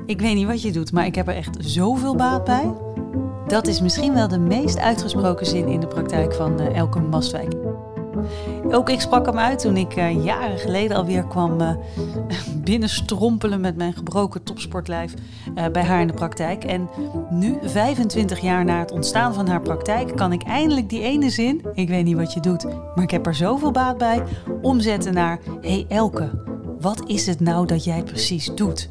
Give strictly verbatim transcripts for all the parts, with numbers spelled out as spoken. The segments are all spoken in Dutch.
Ik weet niet wat je doet, maar ik heb er echt zoveel baat bij. Dat is misschien wel de meest uitgesproken zin in de praktijk van uh, Elke Mastwijk. Ook ik sprak hem uit toen ik uh, jaren geleden alweer kwam uh, binnenstrompelen met mijn gebroken topsportlijf uh, bij haar in de praktijk. En nu, vijfentwintig jaar na het ontstaan van haar praktijk, kan ik eindelijk die ene zin, ik weet niet wat je doet, maar ik heb er zoveel baat bij, omzetten naar: hey Elke, wat is het nou dat jij precies doet?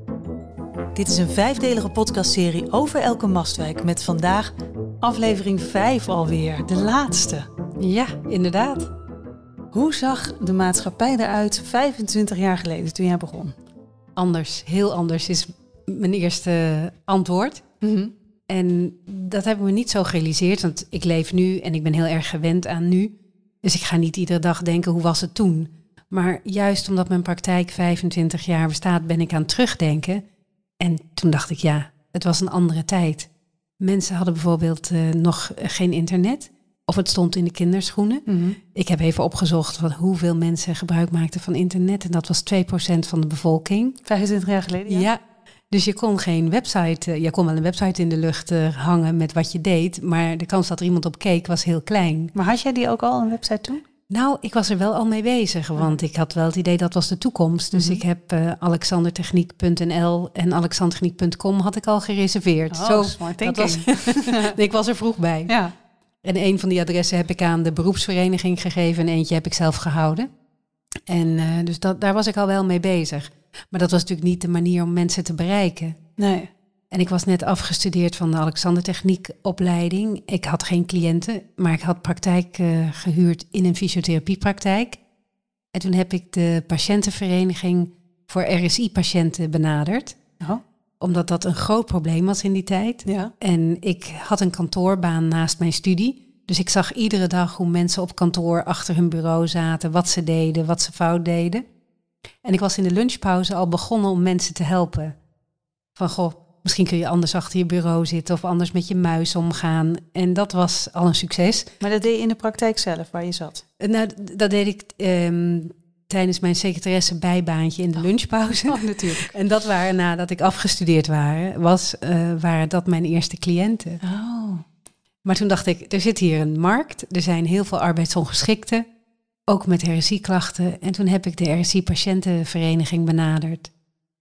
Dit is een vijfdelige podcastserie over Elke Mastwijk met vandaag aflevering vijf alweer, de laatste. Ja, inderdaad. Hoe zag de maatschappij eruit vijfentwintig jaar geleden toen jij begon? Anders, heel anders is mijn eerste antwoord. Mm-hmm. En dat heb ik me niet zo gerealiseerd, want ik leef nu en ik ben heel erg gewend aan nu. Dus ik ga niet iedere dag denken, hoe was het toen? Maar juist omdat mijn praktijk vijfentwintig jaar bestaat, ben ik aan het terugdenken. En toen dacht ik, ja, het was een andere tijd. Mensen hadden bijvoorbeeld uh, nog geen internet. Of het stond in de kinderschoenen. Mm-hmm. Ik heb even opgezocht van hoeveel mensen gebruik maakten van internet. En dat was twee procent van de bevolking. vijfentwintig jaar geleden, ja. Ja, dus je kon geen website... Uh, je kon wel een website in de lucht uh, hangen met wat je deed. Maar de kans dat er iemand op keek was heel klein. Maar had jij die ook al, een website toen? Nou, ik was er wel al mee bezig, want ik had wel het idee dat was de toekomst. Dus Mm-hmm. ik heb uh, alexandertechniek punt n l en alexandertechniek punt com had ik al gereserveerd. Oh, Zo, smart dat thinking. was, ik was er vroeg bij. Ja. En een van die adressen heb ik aan de beroepsvereniging gegeven en eentje heb ik zelf gehouden. En uh, dus dat, daar was ik al wel mee bezig. Maar dat was natuurlijk niet de manier om mensen te bereiken. Nee. En ik was net afgestudeerd van de Alexandertechniek opleiding. Ik had geen cliënten, maar ik had praktijk uh, gehuurd in een fysiotherapiepraktijk. En toen heb ik de patiëntenvereniging voor R S I-patiënten benaderd. Oh. Omdat dat een groot probleem was in die tijd. Ja. En ik had een kantoorbaan naast mijn studie. Dus ik zag iedere dag hoe mensen op kantoor achter hun bureau zaten, wat ze deden, wat ze fout deden. En ik was in de lunchpauze al begonnen om mensen te helpen. Van goh, misschien kun je anders achter je bureau zitten of anders met je muis omgaan. En dat was al een succes. Maar dat deed je in de praktijk zelf, waar je zat? Nou, dat deed ik um, tijdens mijn secretaresse bijbaantje in de lunchpauze. Oh, natuurlijk. En dat waren, nadat ik afgestudeerd waren, was, uh, waren dat mijn eerste cliënten. Oh. Maar toen dacht ik, er zit hier een markt. Er zijn heel veel arbeidsongeschikten, ook met R S I-klachten. En toen heb ik de R S I-patiëntenvereniging benaderd.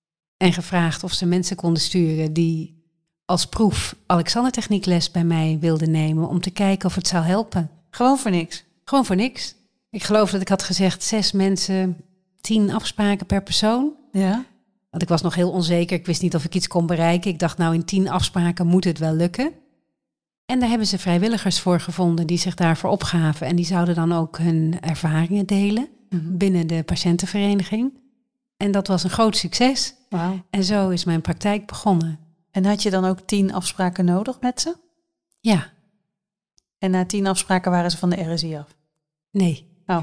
En gevraagd of ze mensen konden sturen die als proef Alexandertechniekles bij mij wilden nemen. Om te kijken of het zou helpen. Gewoon voor niks? Gewoon voor niks. Ik geloof dat ik had gezegd zes mensen, tien afspraken per persoon. Ja. Want ik was nog heel onzeker. Ik wist niet of ik iets kon bereiken. Ik dacht, nou in tien afspraken moet het wel lukken. En daar hebben ze vrijwilligers voor gevonden die zich daarvoor opgaven. En die zouden dan ook hun ervaringen delen Mm-hmm. binnen de patiëntenvereniging. En dat was een groot succes. Wauw. En zo is mijn praktijk begonnen. En had je dan ook tien afspraken nodig met ze? Ja, En na tien afspraken waren ze van de R S I af? nee. Oh.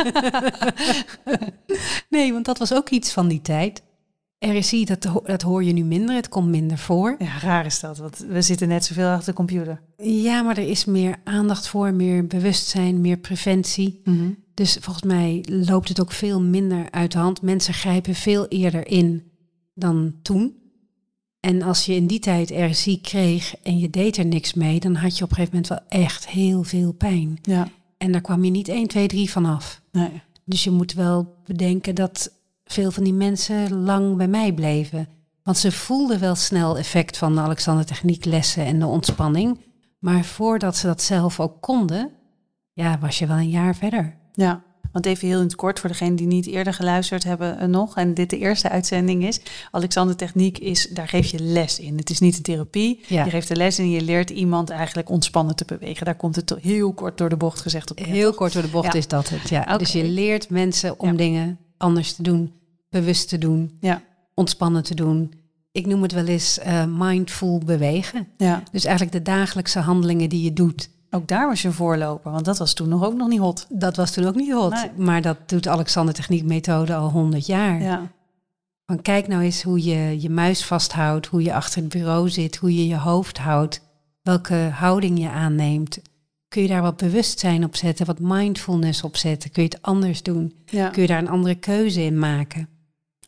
Nee, want dat was ook iets van die tijd. R S I, dat, ho- dat hoor je nu minder. Het komt minder voor. Ja, raar is dat, want we zitten net zoveel achter de computer. Ja, maar er is meer aandacht voor, meer bewustzijn, meer preventie. Mm-hmm. Dus volgens mij loopt het ook veel minder uit de hand. Mensen grijpen veel eerder in dan toen. En als je in die tijd R S I kreeg en je deed er niks mee, dan had je op een gegeven moment wel echt heel veel pijn. Ja. En daar kwam je niet één, twee, drie vanaf. Nee. Dus je moet wel bedenken dat veel van die mensen lang bij mij bleven. Want ze voelden wel snel effect van de Alexandertechnieklessen en de ontspanning. Maar voordat ze dat zelf ook konden, ja, was je wel een jaar verder. Ja, want even heel in het kort voor degenen die niet eerder geluisterd hebben uh, nog. En dit de eerste uitzending is. Alexandertechniek is, daar geef je les in. Het is niet een therapie. Ja. Je geeft de les in en je leert iemand eigenlijk ontspannen te bewegen. Daar komt het heel kort door de bocht gezegd op. neer, Heel toch? kort door de bocht Ja. is dat het, ja. Oké. Dus je leert mensen om Ja. dingen anders te doen, bewust te doen, Ja, ontspannen te doen. Ik noem het wel eens uh, mindful bewegen. ja. Dus eigenlijk de dagelijkse handelingen die je doet. Ook daar was je een voorloper, want dat was toen nog ook nog niet hot. Dat was toen ook niet hot. Nee. Maar dat doet de Alexandertechniekmethode al honderd jaar. Ja, Van kijk nou eens hoe je je muis vasthoudt, hoe je achter het bureau zit, hoe je je hoofd houdt, welke houding je aanneemt. Kun je daar wat bewustzijn op zetten, wat mindfulness op zetten? Kun je het anders doen? ja. Kun je daar een andere keuze in maken?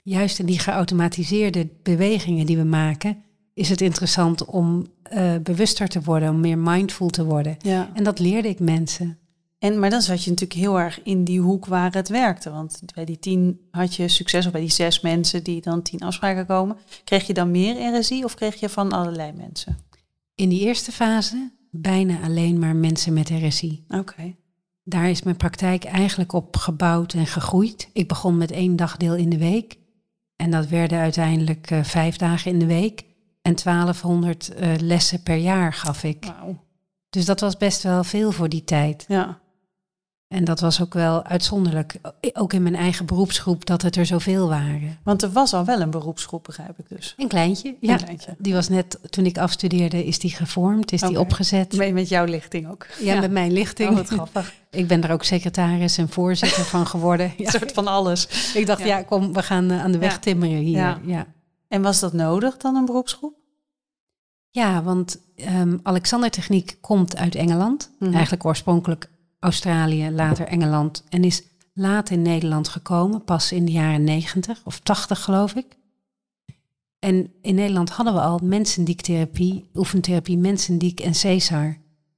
juist in die geautomatiseerde bewegingen die we maken, is het interessant om uh, bewuster te worden, om meer mindful te worden. Ja. En dat leerde ik mensen. En, maar dan zat je natuurlijk heel erg in die hoek waar het werkte. Want bij die tien had je succes, of bij die zes mensen die dan tien afspraken komen. Kreeg je dan meer R S I of kreeg je van allerlei mensen? In die eerste fase bijna alleen maar mensen met R S I. Oké. Okay. Daar is mijn praktijk eigenlijk op gebouwd en gegroeid. Ik begon met één dagdeel in de week. En dat werden uiteindelijk uh, vijf dagen in de week. En twaalfhonderd uh, lessen per jaar gaf ik. Wauw. Dus dat was best wel veel voor die tijd. Ja. En dat was ook wel uitzonderlijk. Ook in mijn eigen beroepsgroep dat het er zoveel waren. Want er was al wel een beroepsgroep, begrijp ik dus. Een kleintje, ja. Een kleintje. Die was net, toen ik afstudeerde, is die gevormd, is okay. die opgezet. Met, met jouw lichting ook? Ja, ja, met mijn lichting. Oh, wat grappig. Ik ben er ook secretaris en voorzitter van geworden. Ja. Een soort van alles. Ik dacht, ja, ja kom, we gaan aan de weg ja. timmeren hier. Ja. Ja. En was dat nodig dan, een beroepsgroep? Ja, want um, Alexander Techniek komt uit Engeland. Mm-hmm. Eigenlijk oorspronkelijk Australië, later Engeland. En is laat in Nederland gekomen, pas in de jaren negentig of tachtig geloof ik. En in Nederland hadden we al mensendiektherapie, oefentherapie mensendiek en Cesar.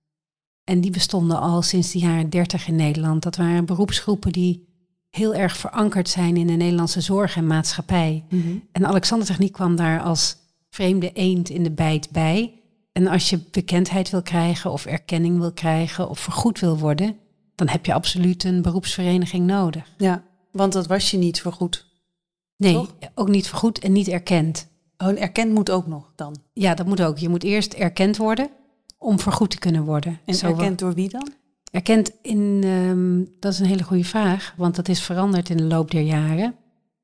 En die bestonden al sinds de jaren dertig in Nederland. Dat waren beroepsgroepen die heel erg verankerd zijn in de Nederlandse zorg en maatschappij. Mm-hmm. En Alexander Techniek kwam daar als vreemde eend in de bijt bij. En als je bekendheid wil krijgen of erkenning wil krijgen of vergoed wil worden, dan heb je absoluut een beroepsvereniging nodig. Ja, want dat was je niet vergoed. Nee, toch? Ook niet vergoed en niet erkend. Oh, en erkend moet ook nog dan? Ja, dat moet ook. Je moet eerst erkend worden om vergoed te kunnen worden. En Zo erkend door wie dan? Erkend in, um, dat is een hele goede vraag, want dat is veranderd in de loop der jaren.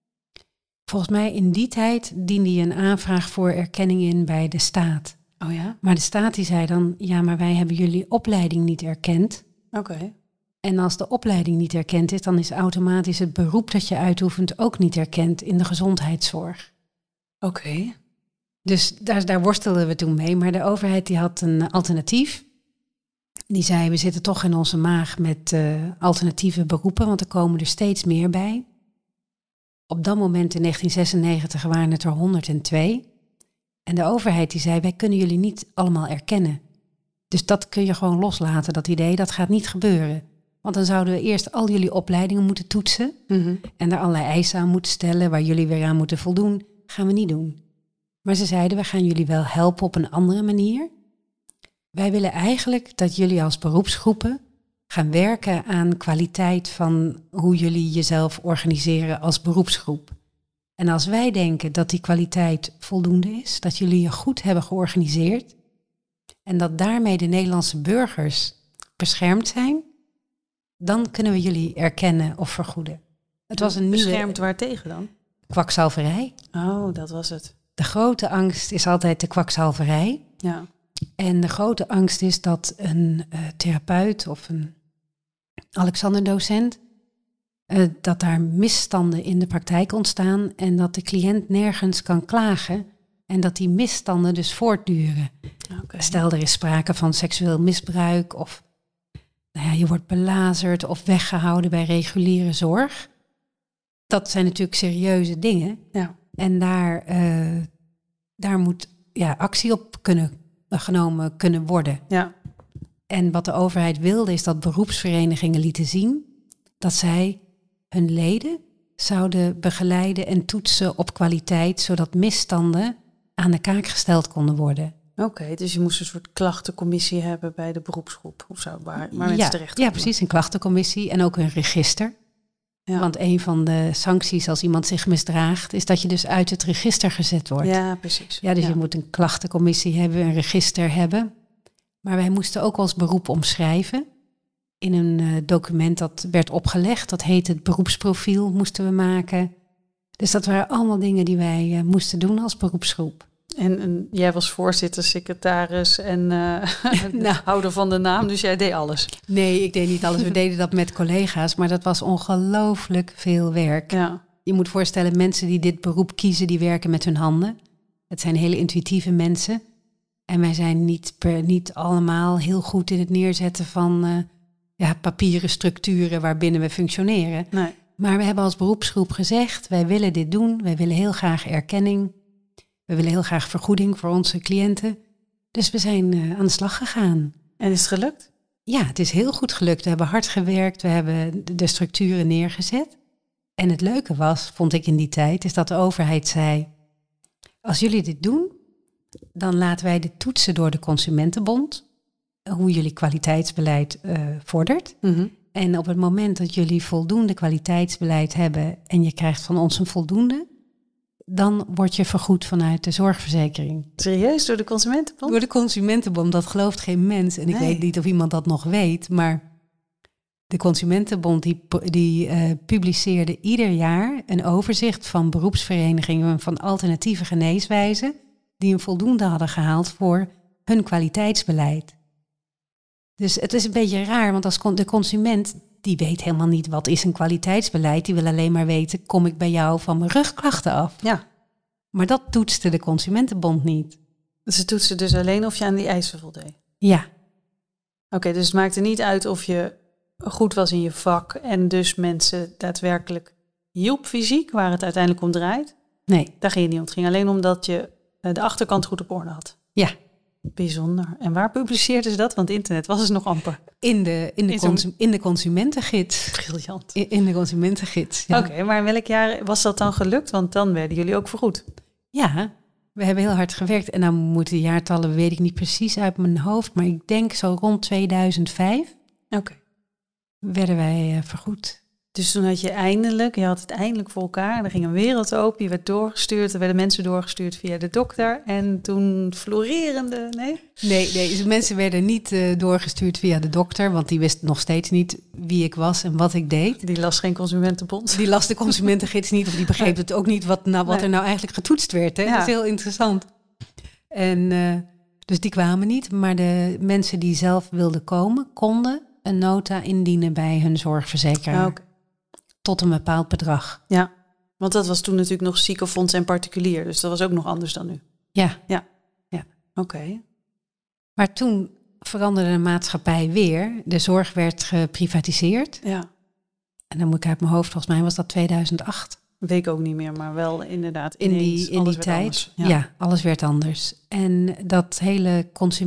Volgens mij in die tijd diende je een aanvraag voor erkenning in bij de staat. Oh ja? Maar de staat die zei dan, ja, maar wij hebben jullie opleiding niet erkend. Oké. Okay. En als de opleiding niet erkend is, dan is automatisch het beroep dat je uitoefent ook niet erkend in de gezondheidszorg. Oké. Okay. Dus daar, daar worstelden we toen mee. Maar de overheid die had een alternatief. Die zei, we zitten toch in onze maag met uh, alternatieve beroepen, want er komen er steeds meer bij. Op dat moment in negentien zesennegentig waren het er honderdtwee. En de overheid die zei, wij kunnen jullie niet allemaal erkennen. Dus dat kun je gewoon loslaten, dat idee, dat gaat niet gebeuren. Want dan zouden we eerst al jullie opleidingen moeten toetsen. Mm-hmm. En daar allerlei eisen aan moeten stellen, waar jullie weer aan moeten voldoen. Gaan we niet doen. Maar ze zeiden, we gaan jullie wel helpen op een andere manier. Wij willen eigenlijk dat jullie als beroepsgroepen gaan werken aan kwaliteit van hoe jullie jezelf organiseren als beroepsgroep. En als wij denken dat die kwaliteit voldoende is, dat jullie je goed hebben georganiseerd en dat daarmee de Nederlandse burgers beschermd zijn, dan kunnen we jullie erkennen of vergoeden. Het was een nieuwe... Beschermd waartegen dan? Kwakzalverij. Oh, dat was het. De grote angst is altijd de kwakzalverij. Ja. En de grote angst is dat een uh, therapeut of een Alexander-docent, uh, dat daar misstanden in de praktijk ontstaan en dat de cliënt nergens kan klagen en dat die misstanden dus voortduren. Okay. Stel, er is sprake van seksueel misbruik of nou ja, je wordt belazerd of weggehouden bij reguliere zorg. Dat zijn natuurlijk serieuze dingen. Ja. En daar, uh, daar moet ja, actie op kunnen genomen kunnen worden. Ja. En wat de overheid wilde is dat beroepsverenigingen lieten zien dat zij hun leden zouden begeleiden en toetsen op kwaliteit, zodat misstanden aan de kaak gesteld konden worden. Oké, okay, dus je moest een soort klachtencommissie hebben bij de beroepsgroep of zo, waar, waar ja, mensen terecht ja, precies, een klachtencommissie en ook een register. Ja. Want een van de sancties als iemand zich misdraagt, is dat je dus uit het register gezet wordt. Ja, precies. Ja, dus ja. je moet een klachtencommissie hebben, een register hebben. Maar wij moesten ook ons beroep omschrijven in een uh, document dat werd opgelegd. Dat heet het beroepsprofiel, moesten we maken. Dus dat waren allemaal dingen die wij uh, moesten doen als beroepsgroep. En, en jij was voorzitter, secretaris en uh, nou, houder van de naam, dus jij deed alles. Nee, ik deed niet alles. We deden dat met collega's, maar dat was ongelooflijk veel werk. Ja. Je moet voorstellen, mensen die dit beroep kiezen, die werken met hun handen. Het zijn hele intuïtieve mensen. En wij zijn niet, per, niet allemaal heel goed in het neerzetten van uh, ja, papieren structuren waarbinnen we functioneren. Nee. Maar we hebben als beroepsgroep gezegd, wij willen dit doen. Wij willen heel graag erkenning. We willen heel graag vergoeding voor onze cliënten. Dus we zijn uh, aan de slag gegaan. En is het gelukt? Ja, het is heel goed gelukt. We hebben hard gewerkt. We hebben de structuren neergezet. En het leuke was, vond ik in die tijd, is dat de overheid zei, als jullie dit doen, dan laten wij dit toetsen door de Consumentenbond. Hoe jullie kwaliteitsbeleid uh, vordert. Mm-hmm. En op het moment dat jullie voldoende kwaliteitsbeleid hebben en je krijgt van ons een voldoende, dan word je vergoed vanuit de zorgverzekering. Serieus, door de Consumentenbond? Door de Consumentenbond, dat gelooft geen mens. En ik Nee. weet niet of iemand dat nog weet, maar de Consumentenbond die, die uh, publiceerde ieder jaar een overzicht van beroepsverenigingen van alternatieve geneeswijzen die een voldoende hadden gehaald voor hun kwaliteitsbeleid. Dus het is een beetje raar, want als con- de consument, die weet helemaal niet wat is een kwaliteitsbeleid. Die wil alleen maar weten, kom ik bij jou van mijn rugklachten af? Ja. Maar dat toetste de Consumentenbond niet. Ze toetsen dus alleen of je aan die eisen voldeed. Ja, Oké, okay, dus het maakte niet uit of je goed was in je vak en dus mensen daadwerkelijk hielp fysiek, waar het uiteindelijk om draait. nee, Daar ging het niet om. Het ging alleen om dat je de achterkant goed op orde had. ja. Bijzonder. En waar publiceerden ze dat? Want internet was dus nog amper. In de, in de, In zo'n- consu- in de consumentengids. Briljant. In, in de consumentengids, ja. Oké, maar in welk jaar was dat dan gelukt? Want dan werden jullie ook vergoed. Ja, we hebben heel hard gewerkt. En dan moeten de jaartallen, weet ik niet precies uit mijn hoofd, maar ik denk zo rond tweeduizend vijf Oké. werden wij uh, vergoed. Dus toen had je eindelijk, je had het eindelijk voor elkaar. En er ging een wereld open, je werd doorgestuurd. Er werden mensen doorgestuurd via de dokter. En toen florerende, nee? Nee, nee, dus mensen werden niet uh, doorgestuurd via de dokter, want die wist nog steeds niet wie ik was en wat ik deed. Die las geen Consumentenbond. Die las de consumentengids niet, of die begreep het ook niet wat, nou, wat Nee. er nou eigenlijk getoetst werd. Hè? Ja. Dat is heel interessant. En uh, dus die kwamen niet, maar de mensen die zelf wilden komen, konden een nota indienen bij hun zorgverzekeraar. Ah, oké. Tot een bepaald bedrag. Ja, want dat was toen natuurlijk nog ziekenfonds en particulier. Dus dat was ook nog anders dan nu. Ja, Oké. Okay. maar toen veranderde de maatschappij weer. De zorg werd geprivatiseerd. Ja, En dan moet ik uit mijn hoofd, volgens mij was dat tweeduizend acht. weet ik ook niet meer, maar wel inderdaad In ineens, die, in alles die werd tijd. anders. Ja. ja, alles werd anders. En dat hele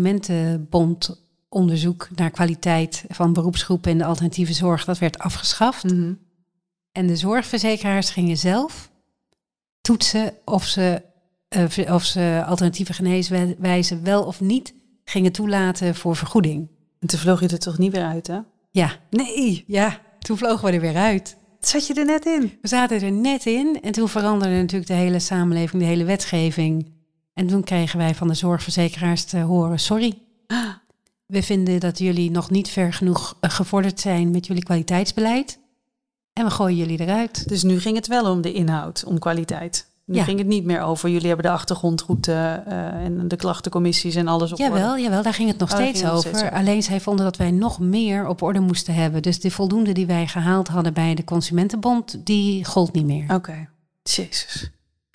Consumentenbond-onderzoek naar kwaliteit van beroepsgroepen in de alternatieve zorg, dat werd afgeschaft. Mm-hmm. En de zorgverzekeraars gingen zelf toetsen of ze, uh, of ze alternatieve geneeswijzen wel of niet gingen toelaten voor vergoeding. En toen vloog je er toch niet weer uit, hè? Ja, Nee, ja, toen vlogen we er weer uit. zat je er net in? We zaten er net in en toen veranderde natuurlijk de hele samenleving, de hele wetgeving. En toen kregen wij van de zorgverzekeraars te horen, sorry, we vinden dat jullie nog niet ver genoeg gevorderd zijn met jullie kwaliteitsbeleid. En we gooien jullie eruit. Dus nu ging het wel om de inhoud, om kwaliteit. Nu Ja. ging het niet meer over, jullie hebben de achtergrond goed uh, uh, en de klachtencommissies en alles op Jawel, orde. jawel, daar ging het nog Oh, daar steeds ging het over. nog steeds Alleen zij vonden dat wij nog meer op orde moesten hebben. Dus de voldoende die wij gehaald hadden bij de Consumentenbond, die gold niet meer. Oké, okay. Jezus.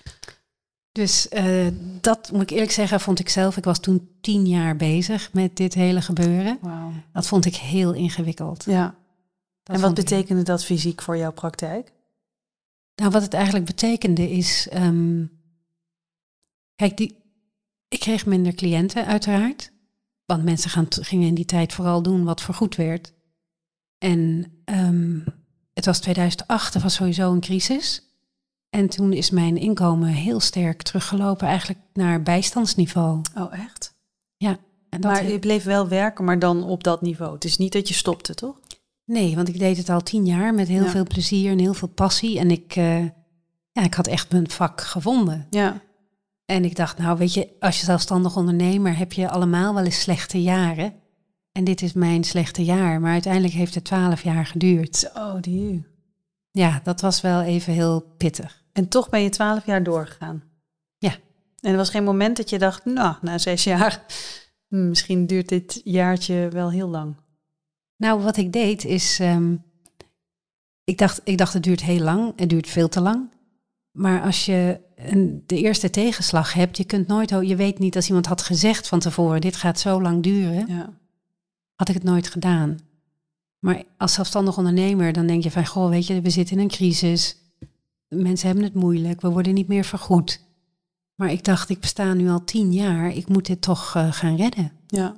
Dus uh, dat moet ik eerlijk zeggen, vond ik zelf. Ik was toen tien jaar bezig met dit hele gebeuren. Wauw. Dat vond ik heel ingewikkeld. Ja. Dat En wat vond ik- betekende dat fysiek voor jouw praktijk? Nou, wat het eigenlijk betekende is... Um, kijk, die, ik kreeg minder cliënten uiteraard. Want mensen gaan, gingen in die tijd vooral doen wat vergoed werd. En um, het was tweeduizend acht, er was sowieso een crisis. En toen is mijn inkomen heel sterk teruggelopen eigenlijk naar bijstandsniveau. Oh, echt? Ja. En dat Maar je bleef wel werken, maar dan op dat niveau. Het is niet dat je stopte, toch? Nee, want ik deed het al tien jaar met heel Ja. veel plezier en heel veel passie. En ik, uh, ja, ik had echt mijn vak gevonden. Ja. En ik dacht, nou weet je, als je zelfstandig ondernemer heb je allemaal wel eens slechte jaren. En dit is mijn slechte jaar. Maar uiteindelijk heeft het twaalf jaar geduurd. Zo, die. Ja, dat was wel even heel pittig. En toch ben je twaalf jaar doorgegaan. Ja. En er was geen moment dat je dacht, nou, na zes jaar, misschien duurt dit jaartje wel heel lang. Nou, wat ik deed is, um, ik, dacht, ik dacht het duurt heel lang, het duurt veel te lang. Maar als je een, de eerste tegenslag hebt, je kunt nooit, je weet niet als iemand had gezegd van tevoren, dit gaat zo lang duren, Ja. had ik het nooit gedaan. Maar als zelfstandig ondernemer, dan denk je van, goh, weet je, we zitten in een crisis. Mensen hebben het moeilijk, we worden niet meer vergoed. Maar ik dacht, ik besta nu al tien jaar, ik moet dit toch uh, gaan redden. Ja.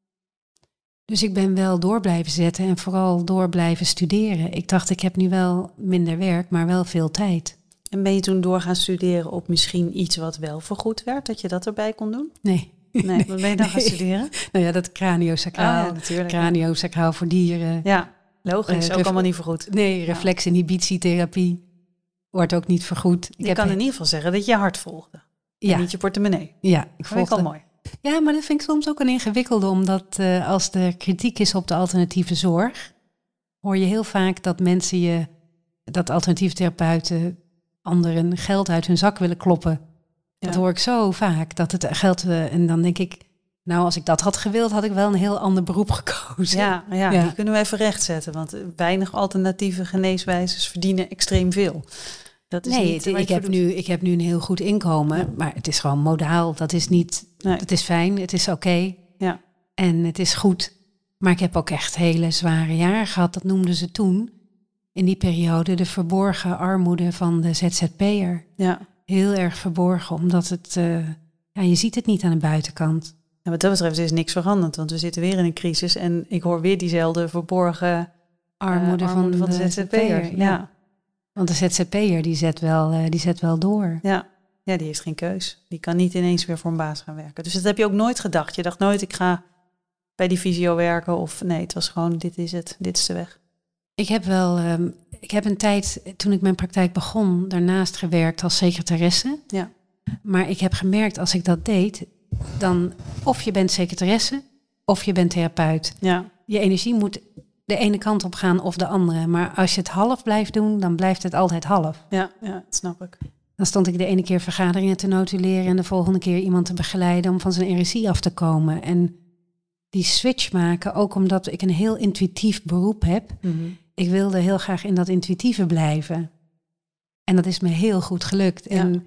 Dus ik ben wel door blijven zetten en vooral door blijven studeren. Ik dacht, ik heb nu wel minder werk, maar wel veel tijd. En ben je toen door gaan studeren op misschien iets wat wel vergoed werd? Dat je dat erbij kon doen? Nee. Nee, wat ben je dan nee. gaan studeren? Nou ja, dat craniosacraal. Ah, ja, natuurlijk. Craniosacraal voor dieren. Ja, logisch. Uh, ook ref- allemaal niet vergoed. Nee, reflexinhibitietherapie wordt ook niet vergoed. Ik je kan he- in ieder geval zeggen dat je je hart volgde. Ja. En niet je portemonnee. Ja, ik volgde. Dat al mooi. Ja, maar dat vind ik soms ook een ingewikkelde, omdat uh, als er kritiek is op de alternatieve zorg, hoor je heel vaak dat mensen je, dat alternatieve therapeuten anderen geld uit hun zak willen kloppen. Ja. Dat hoor ik zo vaak, dat het geld, uh, en dan denk ik, nou als ik dat had gewild, had ik wel een heel ander beroep gekozen. Ja, ja, ja. Die kunnen we even rechtzetten, want weinig alternatieve geneeswijzes verdienen extreem veel. Dat is nee, niet het, ik, heb nu, ik heb nu een heel goed inkomen, ja. maar het is gewoon modaal. Dat is niet, nee. Het is fijn, het is oké okay, ja. en het is goed. Maar ik heb ook echt hele zware jaren gehad. Dat noemden ze toen, in die periode, de verborgen armoede van de Z Z P'er. Ja. Heel erg verborgen, omdat het, uh, ja, je ziet het niet aan de buitenkant. Ja, wat dat betreft is niks veranderd, want we zitten weer in een crisis en ik hoor weer diezelfde verborgen armoede, uh, armoede van, van de, de Z Z P'er. Ja. ja. Want de Z Z P'er die zet wel, uh, die zet wel door. Ja. ja, die heeft geen keus. Die kan niet ineens weer voor een baas gaan werken. Dus dat heb je ook nooit gedacht. Je dacht nooit, ik ga bij die fysio werken. Of nee, het was gewoon, dit is het. Dit is de weg. Ik heb wel, um, ik heb een tijd, toen ik mijn praktijk begon, daarnaast gewerkt als secretaresse. Ja. Maar ik heb gemerkt, als ik dat deed, dan of je bent secretaresse, of je bent therapeut. Ja. Je energie moet de ene kant op gaan of de andere. Maar als je het half blijft doen, dan blijft het altijd half. Ja, ja, dat snap ik. Dan stond ik de ene keer vergaderingen te notuleren en de volgende keer iemand te begeleiden om van zijn R S I af te komen. En die switch maken, ook omdat ik een heel intuïtief beroep heb. Mm-hmm. Ik wilde heel graag in dat intuïtieve blijven. En dat is me heel goed gelukt. Ja. En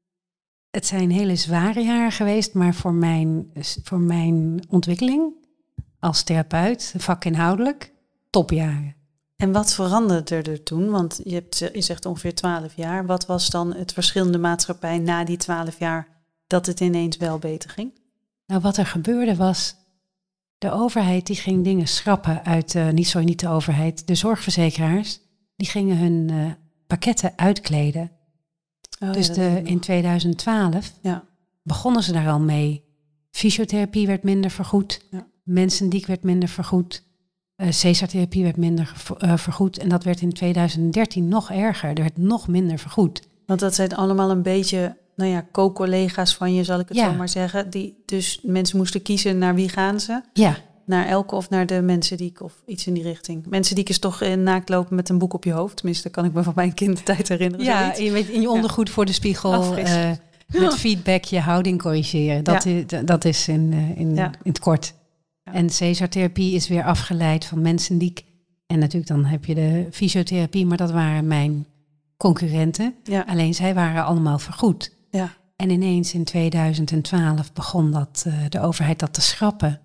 het zijn hele zware jaren geweest, maar voor mijn, voor mijn ontwikkeling als therapeut, vakinhoudelijk, topjaren. En wat veranderde er toen? Want je, hebt, je zegt ongeveer twaalf jaar. Wat was dan het verschil in de maatschappij na die twaalf jaar dat het ineens wel beter ging? Nou, wat er gebeurde was, de overheid die ging dingen schrappen uit, uh, niet sorry, niet de overheid, de zorgverzekeraars, die gingen hun uh, pakketten uitkleden. Oh, dus ja, de, in twintig twaalf ja. begonnen ze daar al mee. Fysiotherapie werd minder vergoed, ja. mensendiek werd minder vergoed, uh, Cesartherapie werd minder uh, vergoed. En dat werd in twintig dertien nog erger, er werd nog minder vergoed. Want dat zijn allemaal een beetje, nou ja, co-collega's van je, zal ik het ja. zo maar zeggen. Die, dus mensen moesten kiezen naar wie gaan ze? Ja. Naar Elke of naar de Mensendiek of iets in die richting. Mensendiek is toch in naakt lopen met een boek op je hoofd. Tenminste, kan ik me van mijn kindertijd herinneren. Ja, je weet, in je ondergoed ja. voor de spiegel. Uh, met feedback je houding corrigeren. Dat, ja. is, dat is in, uh, in, ja. in het kort. Ja. En Cesartherapie is weer afgeleid van Mensendiek. En natuurlijk dan heb je de fysiotherapie. Maar dat waren mijn concurrenten. Ja. Alleen zij waren allemaal vergoed. Ja. En ineens in twintig twaalf begon dat, uh, de overheid dat te schrappen.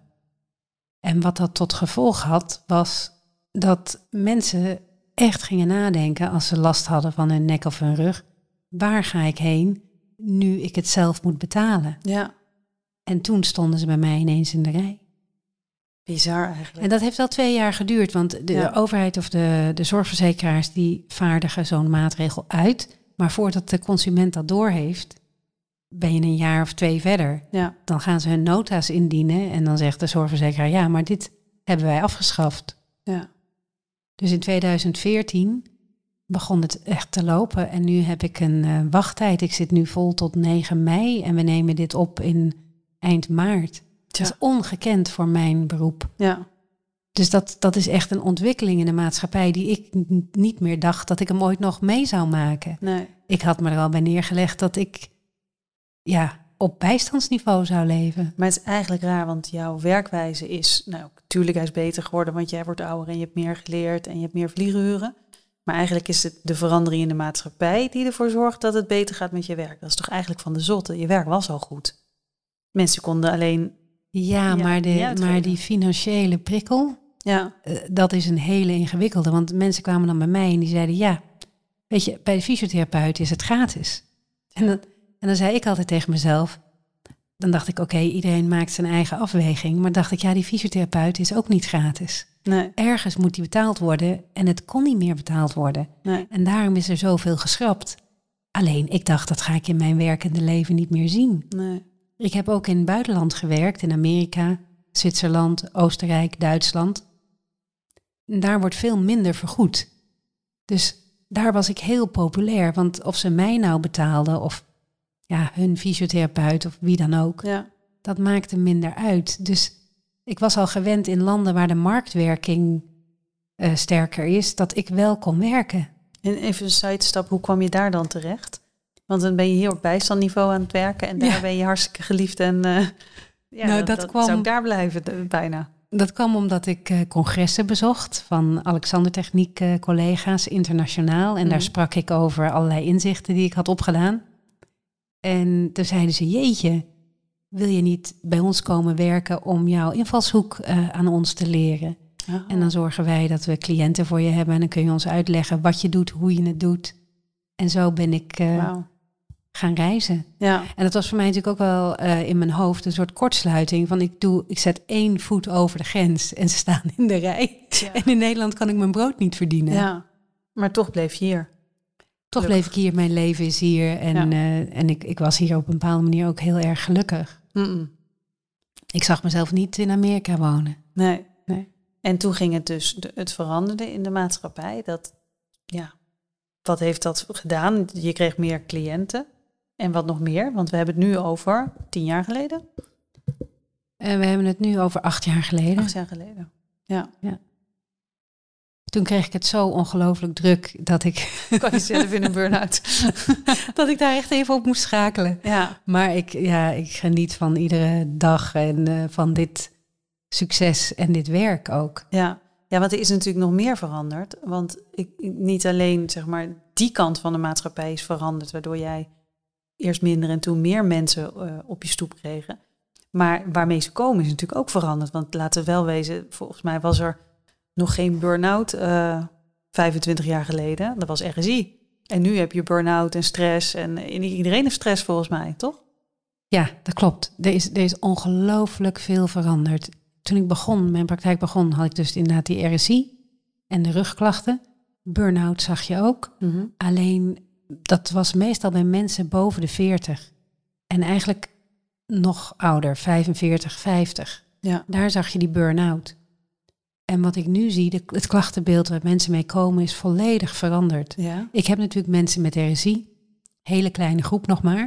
En wat dat tot gevolg had, was dat mensen echt gingen nadenken als ze last hadden van hun nek of hun rug. Waar ga ik heen nu ik het zelf moet betalen? Ja. En toen stonden ze bij mij ineens in de rij. Bizar eigenlijk. En dat heeft wel twee jaar geduurd, want de ja. overheid of de, de zorgverzekeraars die vaardigen zo'n maatregel uit. Maar voordat de consument dat doorheeft, ben je een jaar of twee verder. Ja. Dan gaan ze hun nota's indienen en dan zegt de zorgverzekeraar, ja, maar dit hebben wij afgeschaft. Ja. Dus in twintig veertien begon het echt te lopen en nu heb ik een uh, wachttijd. Ik zit nu vol tot negen mei en we nemen dit op in eind maart. Ja. Dat is ongekend voor mijn beroep. Ja. Dus dat, dat is echt een ontwikkeling in de maatschappij die ik n- niet meer dacht dat ik hem ooit nog mee zou maken. Nee. Ik had me er al bij neergelegd dat ik ja, op bijstandsniveau zou leven. Maar het is eigenlijk raar, want jouw werkwijze is, nou, natuurlijk hij is beter geworden, want jij wordt ouder en je hebt meer geleerd en je hebt meer vlieguren. Maar eigenlijk is het de verandering in de maatschappij die ervoor zorgt dat het beter gaat met je werk. Dat is toch eigenlijk van de zotte. Je werk was al goed. Mensen konden alleen... Ja, ja maar, de, maar die financiële prikkel, Ja. Uh, dat is een hele ingewikkelde. Want mensen kwamen dan bij mij en die zeiden... ja, weet je, bij de fysiotherapeut is het gratis. En dan, en dan zei ik altijd tegen mezelf... dan dacht ik, oké, okay, iedereen maakt zijn eigen afweging. Maar dacht ik, ja, die fysiotherapeut is ook niet gratis. Nee. Ergens moet die betaald worden en het kon niet meer betaald worden. Nee. En daarom is er zoveel geschrapt. Alleen, ik dacht, dat ga ik in mijn werkende leven niet meer zien. Nee. Ik heb ook in het buitenland gewerkt, in Amerika, Zwitserland, Oostenrijk, Duitsland. En daar wordt veel minder vergoed. Dus daar was ik heel populair. Want of ze mij nou betaalden of ja, hun fysiotherapeut of wie dan ook, ja. dat maakte minder uit. Dus ik was al gewend in landen waar de marktwerking uh, sterker is, dat ik wel kon werken. En even een sidestap, hoe kwam je daar dan terecht? Want dan ben je hier op bijstandniveau aan het werken en daar ja. ben je hartstikke geliefd en uh, ja, nou, dat, dat, dat kwam, zou ik daar blijven bijna. Dat kwam omdat ik uh, congressen bezocht van Alexander Techniek uh, collega's internationaal. En mm-hmm. daar sprak ik over allerlei inzichten die ik had opgedaan. En toen zeiden ze, jeetje, wil je niet bij ons komen werken om jouw invalshoek uh, aan ons te leren? Oh. En dan zorgen wij dat we cliënten voor je hebben en dan kun je ons uitleggen wat je doet, hoe je het doet. En zo ben ik uh, wow. gaan reizen. Ja. En dat was voor mij natuurlijk ook wel uh, in mijn hoofd een soort kortsluiting. Van ik, doe, ik zet één voet over de grens en ze staan in de rij. Ja. En in Nederland kan ik mijn brood niet verdienen. Ja, maar toch bleef je hier. Toch gelukkig. bleef ik hier, mijn leven is hier. En, ja. uh, en ik, ik was hier op een bepaalde manier ook heel erg gelukkig. Mm-mm. Ik zag mezelf niet in Amerika wonen. Nee. nee. En toen ging het dus, de, het veranderde in de maatschappij. Dat, ja, wat heeft dat gedaan? Je kreeg meer cliënten. En wat nog meer? Want we hebben het nu over tien jaar geleden. En we hebben het nu over acht jaar geleden. Acht jaar geleden, ja. ja. Toen kreeg ik het zo ongelooflijk druk dat ik... Kan je zelf in een burn-out. dat ik daar echt even op moest schakelen. Ja. Maar ik, ja, ik geniet van iedere dag en uh, van dit succes en dit werk ook. Ja. Ja, want er is natuurlijk nog meer veranderd. Want ik, niet alleen, zeg maar, die kant van de maatschappij is veranderd, waardoor jij eerst minder en toen meer mensen uh, op je stoep kregen. Maar waarmee ze komen is natuurlijk ook veranderd. Want laten we wel wezen, volgens mij was er nog geen burn-out uh, vijfentwintig jaar geleden. Dat was R S I. En nu heb je burn-out en stress. En iedereen heeft stress volgens mij, toch? Ja, dat klopt. Er is, er is ongelooflijk veel veranderd. Toen ik begon, mijn praktijk begon, had ik dus inderdaad die R S I en de rugklachten. Burn-out zag je ook. Mm-hmm. Alleen, dat was meestal bij mensen boven de veertig. En eigenlijk nog ouder, vijfenveertig, vijftig. Ja. Daar zag je die burn-out. En wat ik nu zie, de, het klachtenbeeld waar mensen mee komen, is volledig veranderd. Ja. Ik heb natuurlijk mensen met R S I, hele kleine groep nog maar.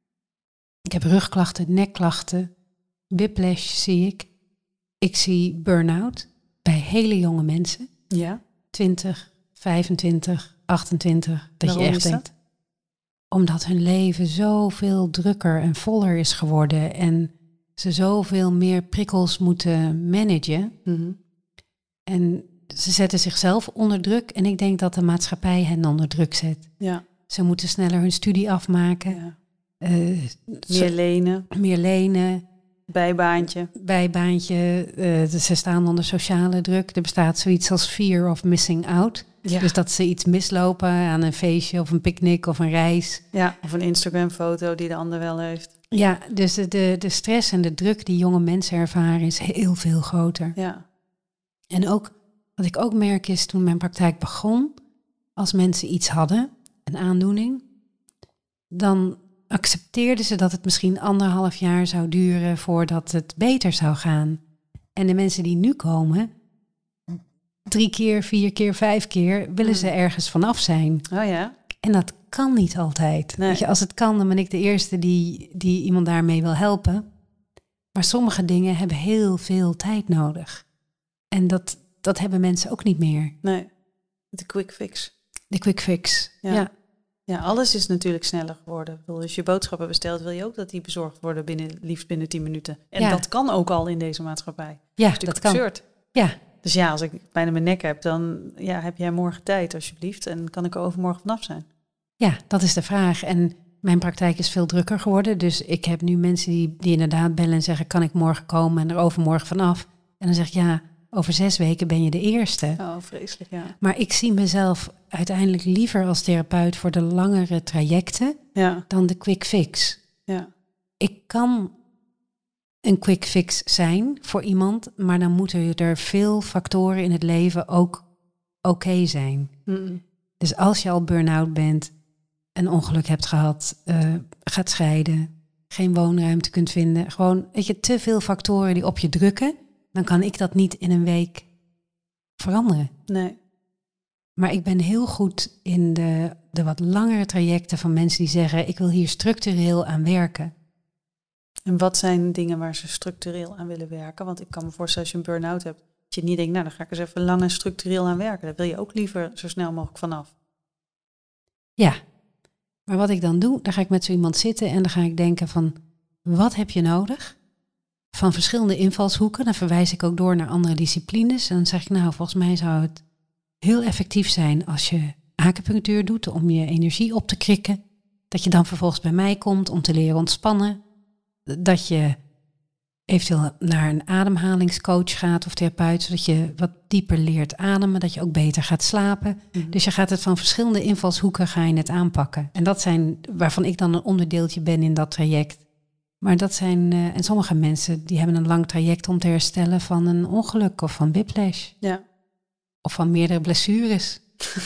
Ik heb rugklachten, nekklachten, whiplash zie ik. Ik zie burn-out bij hele jonge mensen. Ja. twintig, vijfentwintig, achtentwintig. Dat Waarom je echt is denkt. Dat? Omdat hun leven zoveel drukker en voller is geworden. En ze zoveel meer prikkels moeten managen. Mm-hmm. En ze zetten zichzelf onder druk. En ik denk dat de maatschappij hen onder druk zet. Ja. Ze moeten sneller hun studie afmaken. Ja. Uh, meer ze, lenen. Meer lenen. Bijbaantje. Bijbaantje. Uh, ze staan onder sociale druk. Er bestaat zoiets als fear of missing out. Ja. Dus dat ze iets mislopen aan een feestje of een picknick of een reis. Ja, of een Instagram-foto die de ander wel heeft. Ja, dus de, de, de stress en de druk die jonge mensen ervaren is heel veel groter. Ja. En ook, wat ik ook merk is, toen mijn praktijk begon, als mensen iets hadden, een aandoening, dan accepteerden ze dat het misschien anderhalf jaar zou duren voordat het beter zou gaan. En de mensen die nu komen, drie keer, vier keer, vijf keer, willen ze ergens vanaf zijn. Oh ja. En dat kan niet altijd. Nee. Weet je, als het kan, dan ben ik de eerste die, die iemand daarmee wil helpen. Maar sommige dingen hebben heel veel tijd nodig. En dat, dat hebben mensen ook niet meer. Nee, de quick fix. De quick fix, ja. Ja, ja, alles is natuurlijk sneller geworden. Als je boodschappen bestelt, wil je ook dat die bezorgd worden binnen, liefst binnen tien minuten. En ja. dat kan ook al in deze maatschappij. Ja, dat, dat kan. Absurd. Ja. Dus ja, als ik pijn in mijn nek heb, dan ja, heb jij morgen tijd alsjeblieft. En kan ik er overmorgen vanaf zijn. Ja, dat is de vraag. En mijn praktijk is veel drukker geworden. Dus ik heb nu mensen die, die inderdaad bellen en zeggen, kan ik morgen komen en er overmorgen vanaf? En dan zeg ik, ja, over zes weken ben je de eerste. Oh, vreselijk, ja. Maar ik zie mezelf uiteindelijk liever als therapeut voor de langere trajecten Ja. dan de quick fix. Ja. Ik kan een quick fix zijn voor iemand, maar dan moeten er veel factoren in het leven ook oké zijn. Mm-mm. Dus als je al burn-out bent, een ongeluk hebt gehad, uh, gaat scheiden, geen woonruimte kunt vinden, gewoon, weet je, te veel factoren die op je drukken, dan kan ik dat niet in een week veranderen. Nee. Maar ik ben heel goed in de, de wat langere trajecten van mensen die zeggen, ik wil hier structureel aan werken. En wat zijn dingen waar ze structureel aan willen werken? Want ik kan me voorstellen, als je een burn-out hebt, dat je niet denkt, nou, dan ga ik eens even lang en structureel aan werken. Daar wil je ook liever zo snel mogelijk vanaf. Ja, maar wat ik dan doe, dan ga ik met zo iemand zitten en dan ga ik denken van, wat heb je nodig? Van verschillende invalshoeken, dan verwijs ik ook door naar andere disciplines. En dan zeg ik, nou, volgens mij zou het heel effectief zijn als je acupunctuur doet om je energie op te krikken. Dat je dan vervolgens bij mij komt om te leren ontspannen. Dat je eventueel naar een ademhalingscoach gaat of therapeut, zodat je wat dieper leert ademen, dat je ook beter gaat slapen. Mm-hmm. Dus je gaat het van verschillende invalshoeken ga je het aanpakken. En dat zijn waarvan ik dan een onderdeeltje ben in dat traject. Maar dat zijn, uh, en sommige mensen die hebben een lang traject om te herstellen van een ongeluk of van whiplash. Ja. Of van meerdere blessures.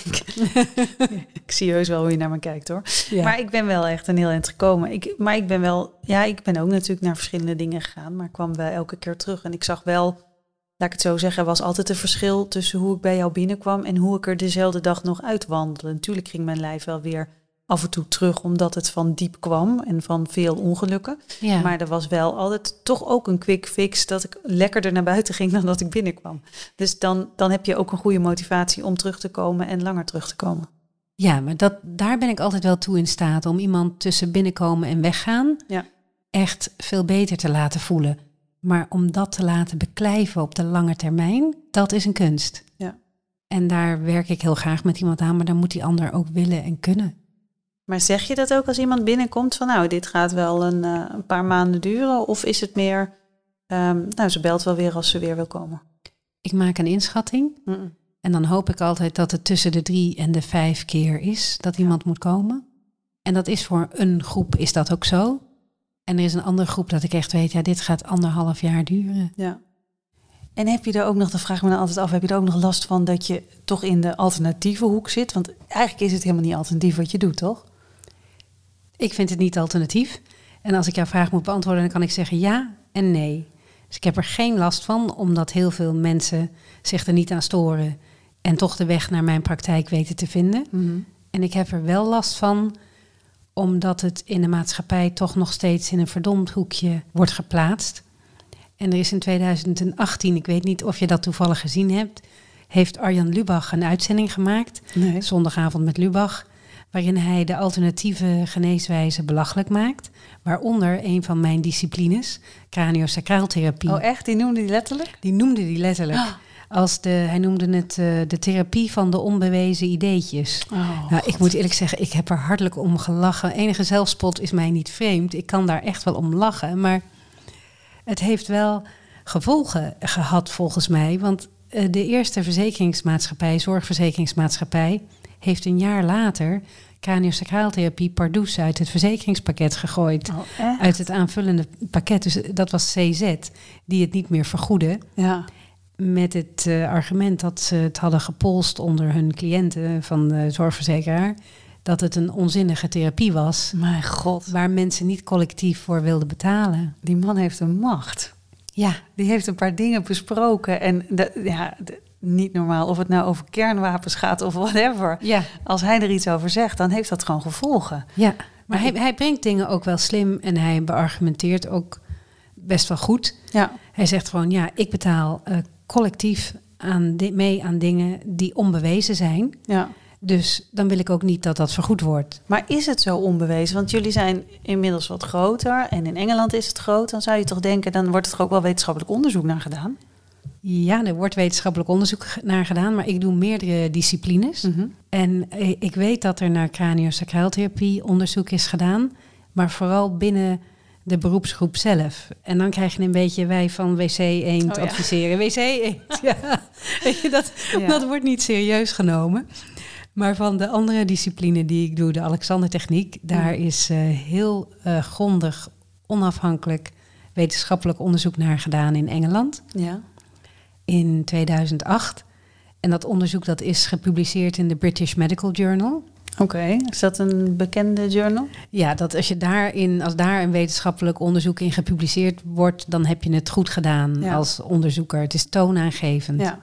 Ik zie heus wel hoe je naar me kijkt, hoor. Ja. Maar ik ben wel echt een heel eind gekomen. Ik, maar ik ben wel, ja, ik ben ook natuurlijk naar verschillende dingen gegaan, maar ik kwam wel elke keer terug. En ik zag wel, laat ik het zo zeggen, er was altijd een verschil tussen hoe ik bij jou binnenkwam en hoe ik er dezelfde dag nog uitwandelde. Natuurlijk ging mijn lijf wel weer af en toe terug, omdat het van diep kwam en van veel ongelukken. Ja. Maar er was wel altijd toch ook een quick fix dat ik lekkerder naar buiten ging dan dat ik binnenkwam. Dus dan, dan heb je ook een goede motivatie om terug te komen en langer terug te komen. Ja, maar dat, daar ben ik altijd wel toe in staat om iemand tussen binnenkomen en weggaan ja. echt veel beter te laten voelen. Maar om dat te laten beklijven op de lange termijn, dat is een kunst. Ja. En daar werk ik heel graag met iemand aan, maar dan moet die ander ook willen en kunnen. Maar zeg je dat ook als iemand binnenkomt van nou, dit gaat wel een, uh, een paar maanden duren? Of is het meer, um, nou, ze belt wel weer als ze weer wil komen? Ik maak een inschatting. Mm-mm. En dan hoop ik altijd dat het tussen de drie en de vijf keer is dat iemand moet komen. En dat is voor een groep is dat ook zo. En er is een andere groep dat ik echt weet, ja, dit gaat anderhalf jaar duren. Ja. En heb je er ook nog, dan vraag ik me dan altijd af, heb je er ook nog last van dat je toch in de alternatieve hoek zit? Want eigenlijk is het helemaal niet alternatief wat je doet, toch? Ik vind het niet alternatief. En als ik jouw vraag moet beantwoorden, dan kan ik zeggen ja en nee. Dus ik heb er geen last van, omdat heel veel mensen zich er niet aan storen en toch de weg naar mijn praktijk weten te vinden. Mm-hmm. En ik heb er wel last van, omdat het in de maatschappij toch nog steeds in een verdomd hoekje wordt geplaatst. En er is in tweeduizend achttien, ik weet niet of je dat toevallig gezien hebt, heeft Arjan Lubach een uitzending gemaakt, nee. Zondagavond met Lubach, waarin hij de alternatieve geneeswijze belachelijk maakt. Waaronder een van mijn disciplines, craniosacraaltherapie. Oh echt? Die noemde die letterlijk? Die noemde die letterlijk. Oh. Als de, hij noemde het uh, de therapie van de onbewezen ideetjes. Oh, nou, ik moet eerlijk zeggen, ik heb er hartelijk om gelachen. Enige zelfspot is mij niet vreemd. Ik kan daar echt wel om lachen. Maar het heeft wel gevolgen gehad volgens mij. Want uh, de eerste verzekeringsmaatschappij, zorgverzekeringsmaatschappij, heeft een jaar later craniosacraaltherapie pardoes uit het verzekeringspakket gegooid. Oh, uit het aanvullende pakket. Dus dat was C Z, die het niet meer vergoedde. Ja. Met het uh, argument dat ze het hadden gepolst onder hun cliënten van de zorgverzekeraar, dat het een onzinnige therapie was. Mijn god. Waar mensen niet collectief voor wilden betalen. Die man heeft een macht. Ja. Die heeft een paar dingen besproken. En de, ja, de, niet normaal. Of het nou over kernwapens gaat of whatever. Ja. Als hij er iets over zegt, dan heeft dat gewoon gevolgen. Ja, maar, maar hij, hij brengt dingen ook wel slim en hij beargumenteert ook best wel goed. Ja. Hij zegt gewoon, ja, ik betaal uh, collectief aan di- mee aan dingen die onbewezen zijn. Ja. Dus dan wil ik ook niet dat dat vergoed wordt. Maar is het zo onbewezen? Want jullie zijn inmiddels wat groter en in Engeland is het groot. Dan zou je toch denken, dan wordt er ook wel wetenschappelijk onderzoek naar gedaan? Ja, er wordt wetenschappelijk onderzoek naar gedaan, maar ik doe meerdere disciplines. Mm-hmm. En ik weet dat er naar craniosacraaltherapie onderzoek is gedaan, maar vooral binnen de beroepsgroep zelf. En dan krijg je een beetje wij van W C Eend Oh, ja. adviseren. W C Eend, ja. Weet je, dat, Ja. dat wordt niet serieus genomen. Maar van de andere discipline die ik doe, de Alexander-techniek, daar is uh, heel uh, grondig, onafhankelijk wetenschappelijk onderzoek naar gedaan in Engeland. Ja. In tweeduizend acht. En dat onderzoek dat is gepubliceerd in de British Medical Journal. Oké, okay. Is dat een bekende journal? Ja, dat als je daarin, als daar een wetenschappelijk onderzoek in gepubliceerd wordt, dan heb je het goed gedaan ja. als onderzoeker. Het is toonaangevend. Ja.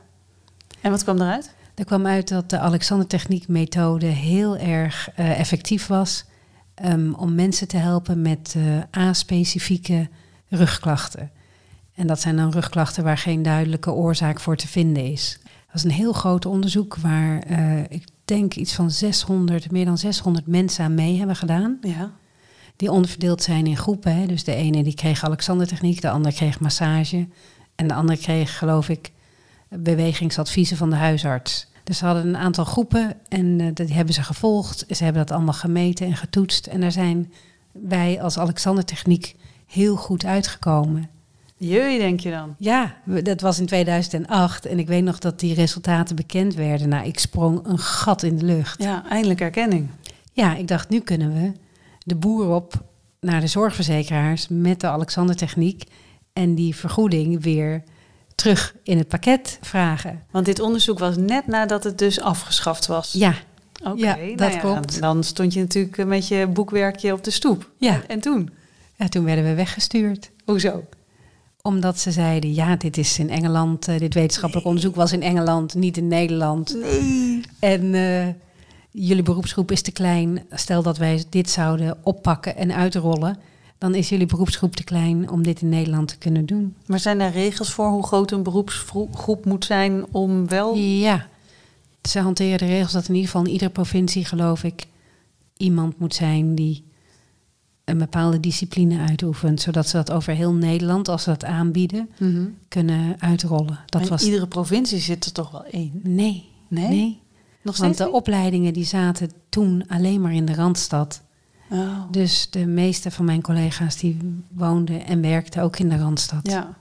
En wat kwam eruit? Er kwam uit dat de Alexander-techniek methode heel erg uh, effectief was um, om mensen te helpen met uh, aspecifieke rugklachten. En dat zijn dan rugklachten waar geen duidelijke oorzaak voor te vinden is. Dat is een heel groot onderzoek waar uh, ik denk iets van zeshonderd, meer dan zeshonderd mensen aan mee hebben gedaan. Ja. Die onderverdeeld zijn in groepen. Hè. Dus de ene die kreeg Alexander-techniek, de ander kreeg massage. En de ander kreeg, geloof ik, bewegingsadviezen van de huisarts. Dus ze hadden een aantal groepen en uh, die hebben ze gevolgd. Ze hebben dat allemaal gemeten en getoetst. En daar zijn wij als Alexander-techniek heel goed uitgekomen. Jee, denk je dan? Ja, dat was in tweeduizend acht. En ik weet nog dat die resultaten bekend werden. Nou, ik sprong een gat in de lucht. Ja, eindelijk erkenning. Ja, ik dacht, nu kunnen we de boer op naar de zorgverzekeraars met de Alexander-techniek en die vergoeding weer terug in het pakket vragen. Want dit onderzoek was net nadat het dus afgeschaft was. Ja, Oké, ja, nou dat ja, klopt. Dan stond je natuurlijk met je boekwerkje op de stoep. Ja. En, en toen? Ja, toen werden we weggestuurd. Hoezo? Omdat ze zeiden, ja, dit is in Engeland, uh, dit wetenschappelijk nee. onderzoek was in Engeland, niet in Nederland. Nee. En uh, jullie beroepsgroep is te klein. Stel dat wij dit zouden oppakken en uitrollen, dan is jullie beroepsgroep te klein om dit in Nederland te kunnen doen. Maar zijn er regels voor hoe groot een beroepsgroep moet zijn om wel... Ja, ze hanteren de regels dat in ieder geval in iedere provincie, geloof ik, iemand moet zijn die een bepaalde discipline uitoefent, zodat ze dat over heel Nederland, als ze dat aanbieden, Mm-hmm. kunnen uitrollen. Dat in was... iedere provincie zit er toch wel één? Nee, Nee? nee. Nog steeds Want de niet? opleidingen die zaten toen alleen maar in de Randstad. Oh. Dus de meeste van mijn collega's die woonden en werkten ook in de Randstad. Ja.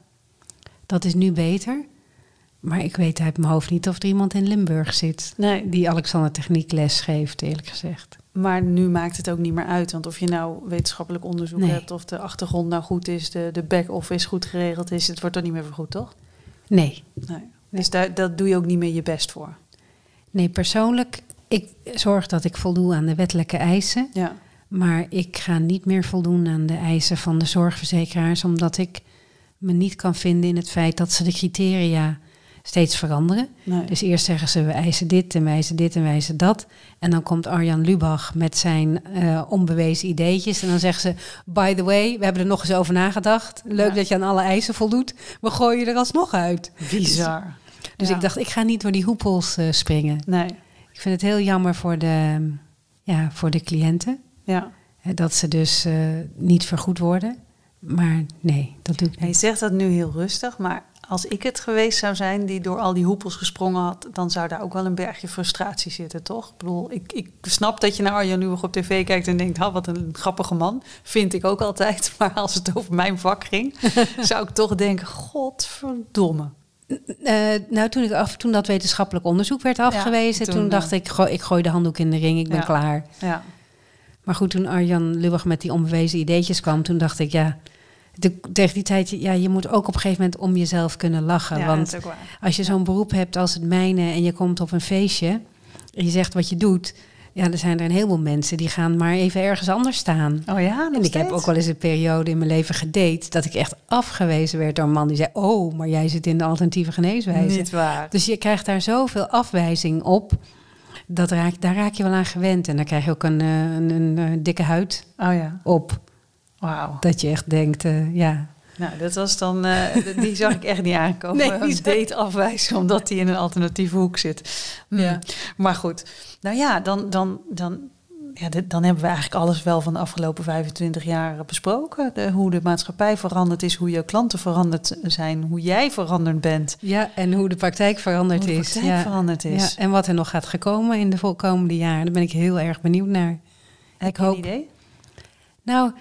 Dat is nu beter. Maar ik weet uit mijn hoofd niet of er iemand in Limburg zit Nee. die Alexander-techniek les geeft, eerlijk gezegd. Maar nu maakt het ook niet meer uit. Want of je nou wetenschappelijk onderzoek Nee. hebt, of de achtergrond nou goed is, de, de back-office goed geregeld is, het wordt toch niet meer vergoed, toch? Nee. Nee. Dus daar, dat doe je ook niet meer je best voor. Nee, persoonlijk, ik zorg dat ik voldoe aan de wettelijke eisen. Ja. Maar ik ga niet meer voldoen aan de eisen van de zorgverzekeraars, omdat ik me niet kan vinden in het feit dat ze de criteria steeds veranderen. Nee. Dus eerst zeggen ze, we eisen dit en wij eisen dit en wij eisen dat. En dan komt Arjan Lubach met zijn uh, onbewezen ideetjes. En dan zeggen ze, by the way, we hebben er nog eens over nagedacht. Leuk Ja. dat je aan alle eisen voldoet. We gooien je er alsnog uit. Bizar. Dus Ja. ik dacht, ik ga niet door die hoepels uh, springen. Nee. Ik vind het heel jammer voor de, ja, voor de cliënten. Ja. Dat ze dus uh, niet vergoed worden. Maar nee, dat doe ik Ja, je niet. zegt dat nu heel rustig, maar als ik het geweest zou zijn die door al die hoepels gesprongen had, dan zou daar ook wel een bergje frustratie zitten, toch? Ik bedoel, ik, ik snap dat je naar Arjan Lubach op tv kijkt en denkt, oh, wat een grappige man. Vind ik ook altijd. Maar als het over mijn vak ging, zou ik toch denken, godverdomme. Uh, nou, toen, ik af, toen dat wetenschappelijk onderzoek werd afgewezen, Ja, toen, toen, dacht uh, ik, gooi, ik gooi de handdoek in de ring, ik ben Ja. klaar. Ja. Maar goed, toen Arjan Lubach met die onbewezen ideetjes kwam, toen dacht ik, ja, de, tegen die tijd, ja, je moet ook op een gegeven moment om jezelf kunnen lachen. Ja, want dat is ook waar. als je zo'n beroep hebt als het mijne en je komt op een feestje en je zegt wat je doet, ja, er zijn er een heleboel mensen die gaan maar even ergens anders staan. Oh ja, nog En ik steeds? heb ook wel eens een periode in mijn leven gedate dat ik echt afgewezen werd door een man die zei, oh, maar jij zit in de alternatieve geneeswijze. Niet waar. Dus je krijgt daar zoveel afwijzing op, dat raak, daar raak je wel aan gewend. En dan krijg je ook een, uh, een, een, een dikke huid Oh ja, op, wauw. dat je echt denkt, uh, ja. Nou, dat was dan, uh, die zag ik echt niet aankomen. Nee, die een zag- date afwijzen omdat hij in een alternatieve hoek zit. Hm. Ja. Maar goed, nou ja, dan, dan, dan, ja, dit- dan hebben we eigenlijk alles wel van de afgelopen vijfentwintig jaar besproken. De, hoe de maatschappij veranderd is, hoe jouw klanten veranderd zijn, hoe jij veranderd bent. Ja, en hoe de praktijk veranderd Hoe de is. praktijk ja. veranderd is. Ja, en wat er nog gaat gekomen in de volkomende jaren, daar ben ik heel erg benieuwd naar. Heb ik je een hoop- idee? Nou,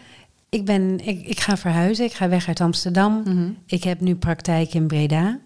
Ik, ben, ik, ik ga verhuizen, ik ga weg uit Amsterdam. Mm-hmm. Ik heb nu praktijk in Breda.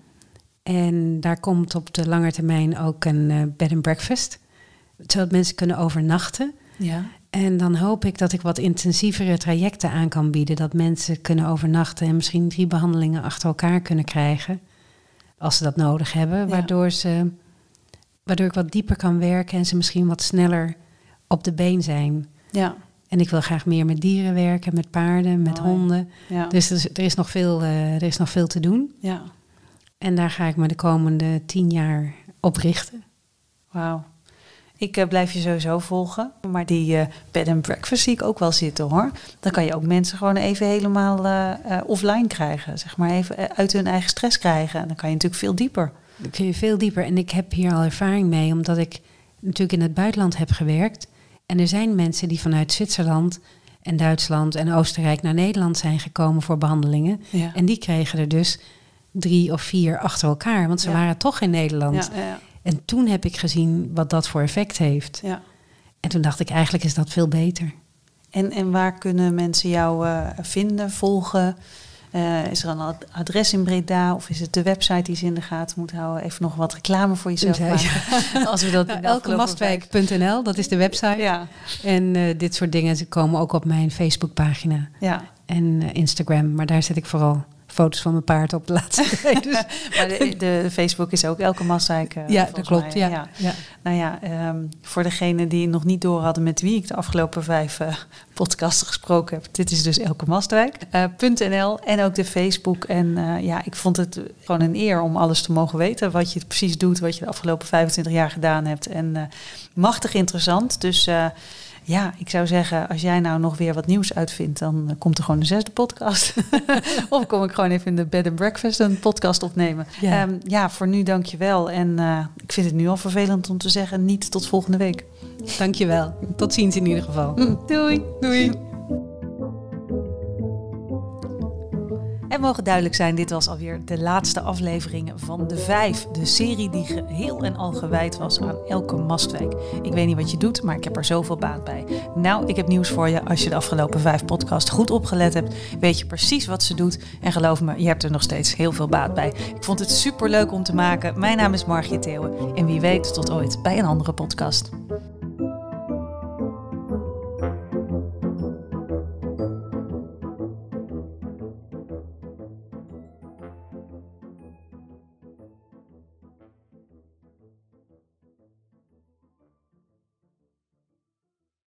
En daar komt op de lange termijn ook een uh, bed and breakfast. Zodat mensen kunnen overnachten. Ja. En dan hoop ik dat ik wat intensievere trajecten aan kan bieden. Dat mensen kunnen overnachten en misschien drie behandelingen achter elkaar kunnen krijgen. Als ze dat nodig hebben. Ja. Waardoor, ze, waardoor ik wat dieper kan werken en ze misschien wat sneller op de been zijn. Ja. En ik wil graag meer met dieren werken, met paarden, met Mooi. honden. Ja. Dus er is, er, is nog veel, uh, er is nog veel te doen. Ja. En daar ga ik me de komende tien jaar op richten. Wauw. Ik uh, blijf je sowieso volgen. Maar die uh, bed and breakfast zie ik ook wel zitten hoor. Dan kan je ook mensen gewoon even helemaal uh, uh, offline krijgen. Zeg maar even uit hun eigen stress krijgen. En dan kan je natuurlijk veel dieper. Dan kun je veel dieper. En ik heb hier al ervaring mee, omdat ik natuurlijk in het buitenland heb gewerkt. En er zijn mensen die vanuit Zwitserland en Duitsland en Oostenrijk naar Nederland zijn gekomen voor behandelingen. Ja. En die kregen er dus drie of vier achter elkaar, want ze Ja. waren toch in Nederland. Ja, ja, En toen heb ik gezien wat dat voor effect heeft. ja. En toen dacht ik, eigenlijk is dat veel beter. En, en waar kunnen mensen jou uh, vinden, volgen? Uh, is er een adres in Breda of is het de website die ze in de gaten moet houden? Even nog wat reclame voor jezelf Ja, maken. Als we dat Nou, in de afgelopen elkemastwijk punt n l, dat is de website. Ja, En uh, dit soort dingen ze komen ook op mijn Facebookpagina ja. en uh, Instagram. Maar daar zet ik vooral foto's van mijn paard op de laatste tijd. Dus. Maar de, de Facebook is ook Elke Mastwijk. Uh, Ja, dat klopt. Mij. Ja. Ja. Ja. Nou ja, um, voor degenen die nog niet door hadden met wie ik de afgelopen vijf uh, podcasten gesproken heb. Dit is dus Elke Mastwijk. Uh, .nl en ook de Facebook. En uh, ja, ik vond het gewoon een eer om alles te mogen weten. Wat je precies doet, wat je de afgelopen vijfentwintig jaar gedaan hebt. En uh, machtig interessant. Dus uh, ja, ik zou zeggen, als jij nou nog weer wat nieuws uitvindt, dan uh, komt er gewoon een zesde podcast. Of kom ik gewoon even in de bed and breakfast een podcast opnemen. Ja, um, ja voor nu dank je wel. En uh, ik vind het nu al vervelend om te zeggen, niet tot volgende week. Dankjewel. Tot ziens in ieder geval. Mm, doei. Doei. Het mogen duidelijk zijn, dit was alweer de laatste aflevering van de vijf. De serie die geheel en al gewijd was aan Elke Mastwijk. Ik weet niet wat je doet, maar ik heb er zoveel baat bij. Nou, ik heb nieuws voor je. Als je de afgelopen vijf podcasts goed opgelet hebt, weet je precies wat ze doet. En geloof me, je hebt er nog steeds heel veel baat bij. Ik vond het superleuk om te maken. Mijn naam is Margriet Theeuwen. En wie weet tot ooit bij een andere podcast.